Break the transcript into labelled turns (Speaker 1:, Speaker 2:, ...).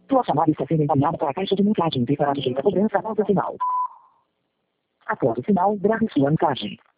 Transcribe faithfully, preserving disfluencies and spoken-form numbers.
Speaker 1: Sua chamada está sendo encaminhada para a caixa de mensagem e será sujeita a cobrança após o sinal. Após o sinal, grave sua mensagem.